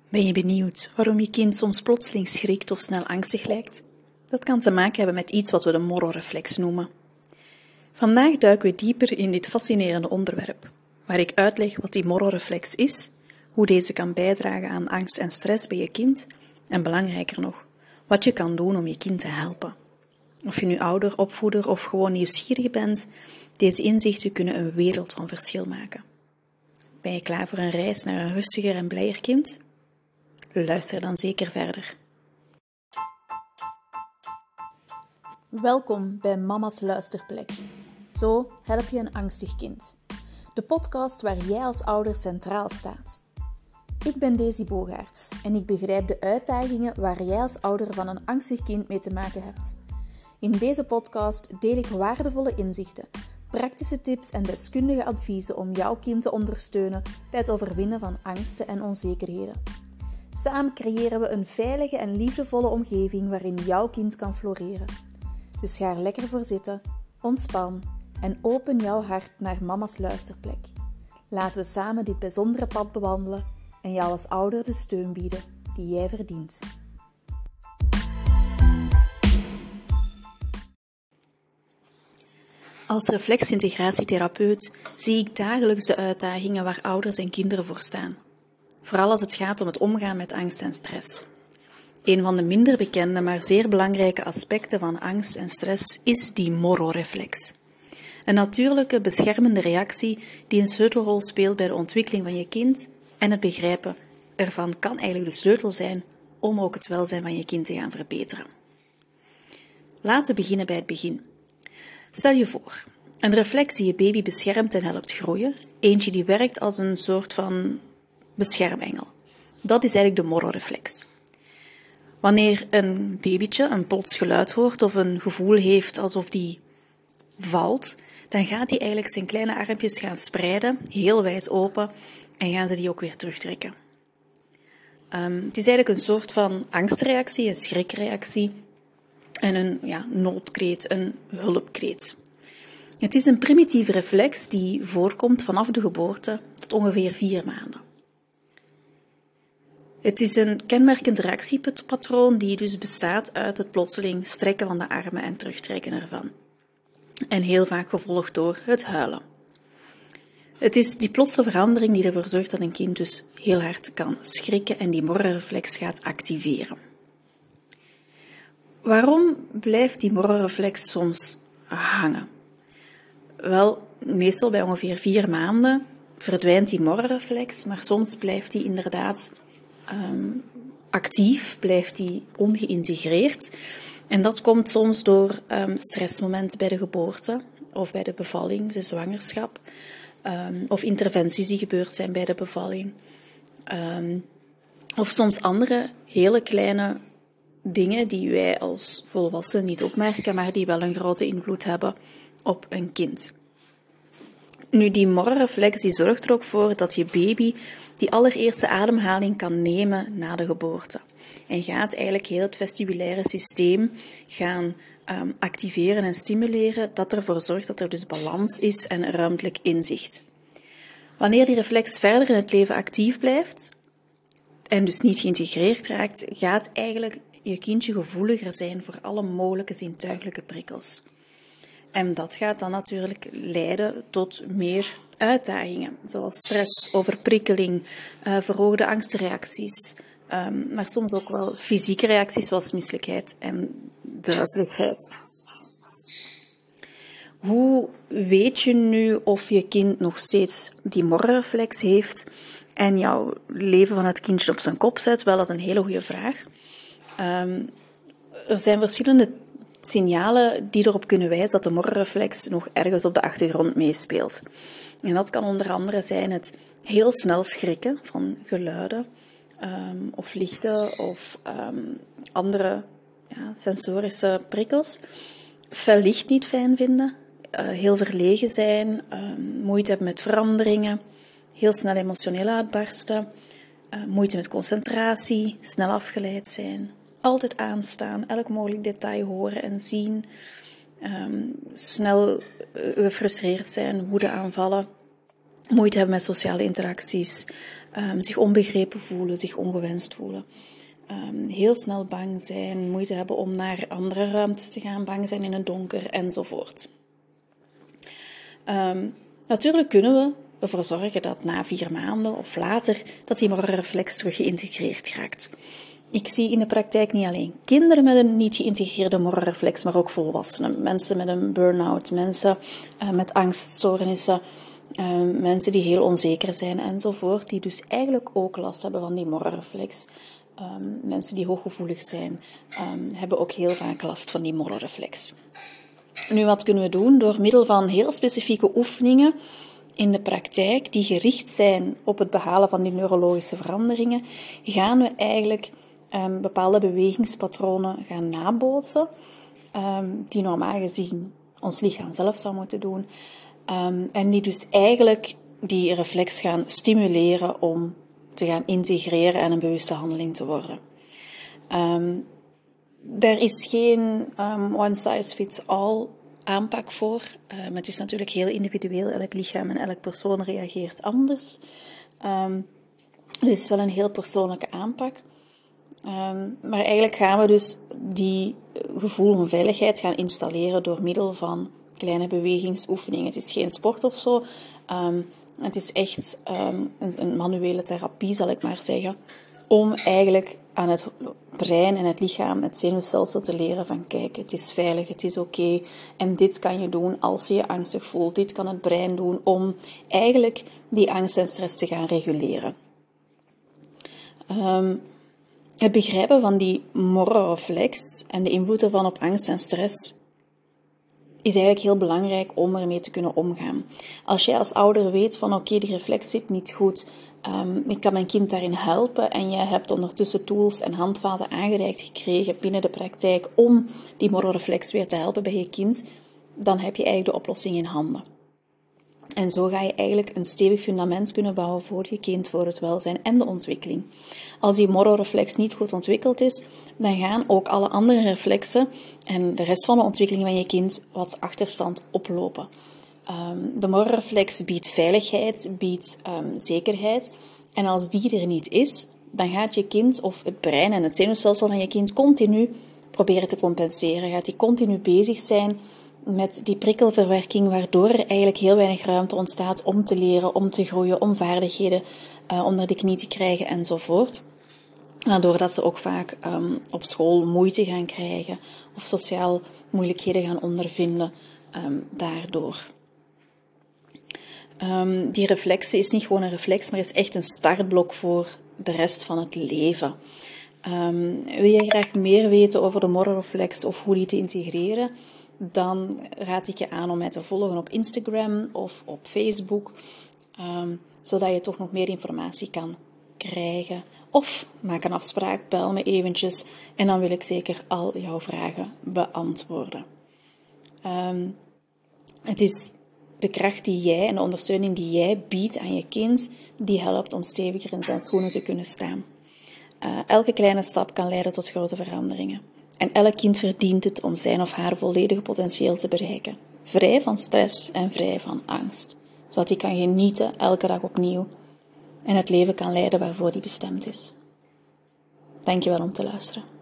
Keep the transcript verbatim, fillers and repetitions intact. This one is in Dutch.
Ben je benieuwd waarom je kind soms plotseling schrikt of snel angstig lijkt? Dat kan te maken hebben met iets wat we de morrelreflex noemen. Vandaag duiken we dieper in dit fascinerende onderwerp, waar ik uitleg wat die morrelreflex is, hoe deze kan bijdragen aan angst en stress bij je kind en belangrijker nog, wat je kan doen om je kind te helpen. Of je nu ouder, opvoeder of gewoon nieuwsgierig bent, deze inzichten kunnen een wereld van verschil maken. Ben je klaar voor een reis naar een rustiger en blijer kind? Luister dan zeker verder. Welkom bij Mama's Luisterplek. Zo help je een angstig kind. De podcast waar jij als ouder centraal staat. Ik ben Daisy Bogaerts en ik begrijp de uitdagingen waar jij als ouder van een angstig kind mee te maken hebt. In deze podcast deel ik waardevolle inzichten, praktische tips en deskundige adviezen om jouw kind te ondersteunen bij het overwinnen van angsten en onzekerheden. Samen creëren we een veilige en liefdevolle omgeving waarin jouw kind kan floreren. Dus ga er lekker voor zitten, ontspan en open jouw hart naar mama's luisterplek. Laten we samen dit bijzondere pad bewandelen en jou als ouder de steun bieden die jij verdient. Als reflexintegratietherapeut zie ik dagelijks de uitdagingen waar ouders en kinderen voor staan. Vooral als het gaat om het omgaan met angst en stress. Een van de minder bekende, maar zeer belangrijke aspecten van angst en stress is die morrelreflex. Een natuurlijke, beschermende reactie die een sleutelrol speelt bij de ontwikkeling van je kind en het begrijpen ervan kan eigenlijk de sleutel zijn om ook het welzijn van je kind te gaan verbeteren. Laten we beginnen bij het begin. Stel je voor, een reflex die je baby beschermt en helpt groeien, eentje die werkt als een soort van beschermengel. Dat is eigenlijk de morrelreflex. Wanneer een babytje een plots geluid hoort of een gevoel heeft alsof die valt, dan gaat hij eigenlijk zijn kleine armpjes gaan spreiden, heel wijd open, en gaan ze die ook weer terugtrekken. Um, het is eigenlijk een soort van angstreactie, een schrikreactie en een ja, noodkreet, een hulpkreet. Het is een primitieve reflex die voorkomt vanaf de geboorte tot ongeveer vier maanden. Het is een kenmerkend reactiepatroon die dus bestaat uit het plotseling strekken van de armen en terugtrekken ervan. En heel vaak gevolgd door het huilen. Het is die plotse verandering die ervoor zorgt dat een kind dus heel hard kan schrikken en die morrelreflex gaat activeren. Waarom blijft die morrelreflex soms hangen? Wel, meestal bij ongeveer vier maanden verdwijnt die morrelreflex, maar soms blijft die inderdaad um, actief, blijft die ongeïntegreerd. En dat komt soms door um, stressmomenten bij de geboorte of bij de bevalling, de zwangerschap, um, of interventies die gebeurd zijn bij de bevalling. Um, of soms andere hele kleine dingen die wij als volwassenen niet opmerken, maar die wel een grote invloed hebben op een kind. Nu, die morrelreflex die zorgt er ook voor dat je baby die allereerste ademhaling kan nemen na de geboorte. En gaat eigenlijk heel het vestibulaire systeem gaan um, activeren en stimuleren, dat ervoor zorgt dat er dus balans is en ruimtelijk inzicht. Wanneer die reflex verder in het leven actief blijft en dus niet geïntegreerd raakt, gaat eigenlijk je kindje gevoeliger zijn voor alle mogelijke zintuiglijke prikkels. En dat gaat dan natuurlijk leiden tot meer uitdagingen, zoals stress, overprikkeling, uh, verhoogde angstreacties, um, maar soms ook wel fysieke reacties zoals misselijkheid en duizeligheid. Hoe weet je nu of je kind nog steeds die morrelreflex heeft en jouw leven van het kindje op zijn kop zet? Wel, dat is een hele goede vraag. Um, er zijn verschillende signalen die erop kunnen wijzen dat de morrelreflex nog ergens op de achtergrond meespeelt. En dat kan onder andere zijn het heel snel schrikken van geluiden um, of lichten of um, andere ja, sensorische prikkels. Fel licht niet fijn vinden, uh, heel verlegen zijn, um, moeite hebben met veranderingen, heel snel emotioneel uitbarsten, uh, moeite met concentratie, snel afgeleid zijn. Altijd aanstaan, elk mogelijk detail horen en zien, um, snel gefrustreerd zijn, woede aanvallen, moeite hebben met sociale interacties, um, zich onbegrepen voelen, zich ongewenst voelen. Um, heel snel bang zijn, moeite hebben om naar andere ruimtes te gaan, bang zijn in het donker enzovoort. Um, natuurlijk kunnen we ervoor zorgen dat na vier maanden of later dat die morrenreflex terug geïntegreerd raakt. Ik zie in de praktijk niet alleen kinderen met een niet geïntegreerde morrenreflex, maar ook volwassenen. Mensen met een burn-out, mensen uh, met angststoornissen, uh, mensen die heel onzeker zijn enzovoort, die dus eigenlijk ook last hebben van die morrenreflex. Um, mensen die hooggevoelig zijn, um, hebben ook heel vaak last van die morrenreflex. Nu, wat kunnen we doen? Door middel van heel specifieke oefeningen in de praktijk, die gericht zijn op het behalen van die neurologische veranderingen, gaan we eigenlijk um, bepaalde bewegingspatronen gaan nabootsen, um, die normaal gezien ons lichaam zelf zou moeten doen, um, en die dus eigenlijk die reflex gaan stimuleren om te gaan integreren en een bewuste handeling te worden. Um, er is geen um, one size fits all aanpak voor. Um, het is natuurlijk heel individueel. Elk lichaam en elk persoon reageert anders. Um, dus het is wel een heel persoonlijke aanpak. Um, maar eigenlijk gaan we dus die gevoel van veiligheid gaan installeren door middel van kleine bewegingsoefeningen. Het is geen sport of zo. Um, het is echt um, een, een manuele therapie, zal ik maar zeggen. Om eigenlijk aan het brein en het lichaam, het zenuwstelsel te leren van kijk, het is veilig, het is oké. Okay, en dit kan je doen als je je angstig voelt. Dit kan het brein doen om eigenlijk die angst en stress te gaan reguleren. Um, het begrijpen van die morrenreflex en de invloed ervan op angst en stress is eigenlijk heel belangrijk om ermee te kunnen omgaan. Als jij als ouder weet van oké, okay, die reflex zit niet goed, um, ik kan mijn kind daarin helpen en jij hebt ondertussen tools en handvaten aangereikt gekregen binnen de praktijk om die morrenreflex weer te helpen bij je kind, dan heb je eigenlijk de oplossing in handen. En zo ga je eigenlijk een stevig fundament kunnen bouwen voor je kind, voor het welzijn en de ontwikkeling. Als die morrenreflex niet goed ontwikkeld is, dan gaan ook alle andere reflexen en de rest van de ontwikkeling van je kind wat achterstand oplopen. Um, de morrenreflex biedt veiligheid, biedt um, zekerheid. En als die er niet is, dan gaat je kind of het brein en het zenuwstelsel van je kind continu proberen te compenseren. Gaat die continu bezig zijn met die prikkelverwerking, waardoor er eigenlijk heel weinig ruimte ontstaat om te leren, om te groeien, om vaardigheden uh, onder de knie te krijgen enzovoort. Waardoor dat ze ook vaak um, op school moeite gaan krijgen of sociaal moeilijkheden gaan ondervinden um, daardoor. Um, die reflexie is niet gewoon een reflex, maar is echt een startblok voor de rest van het leven. Um, wil je graag meer weten over de morrenreflex of hoe die te integreren? Dan raad ik je aan om mij te volgen op Instagram of op Facebook, um, zodat je toch nog meer informatie kan krijgen. Of maak een afspraak, bel me eventjes en dan wil ik zeker al jouw vragen beantwoorden. Um, het is de kracht die jij en de ondersteuning die jij biedt aan je kind, die helpt om steviger in zijn schoenen te kunnen staan. Uh, elke kleine stap kan leiden tot grote veranderingen. En elk kind verdient het om zijn of haar volledige potentieel te bereiken. Vrij van stress en vrij van angst. Zodat hij kan genieten elke dag opnieuw. En het leven kan leiden waarvoor hij bestemd is. Dankjewel om te luisteren.